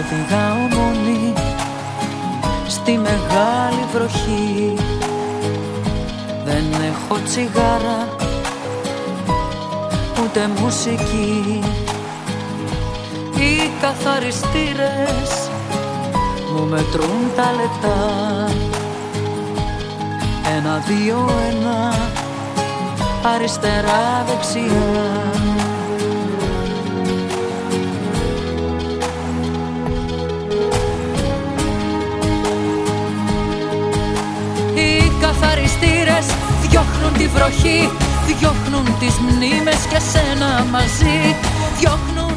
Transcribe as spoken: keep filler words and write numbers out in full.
Έφυγα μόνη στη μεγάλη βροχή. Δεν έχω τσιγάρα ούτε μουσική. Οι καθαριστήρες μου μετρούν τα λεπτά. Ένα, δύο, ένα, αριστερά, δεξιά. Οι καθαριστήρες διώχνουν τη βροχή, διώχνουν τις μνήμες και σένα μαζί, διώχνουν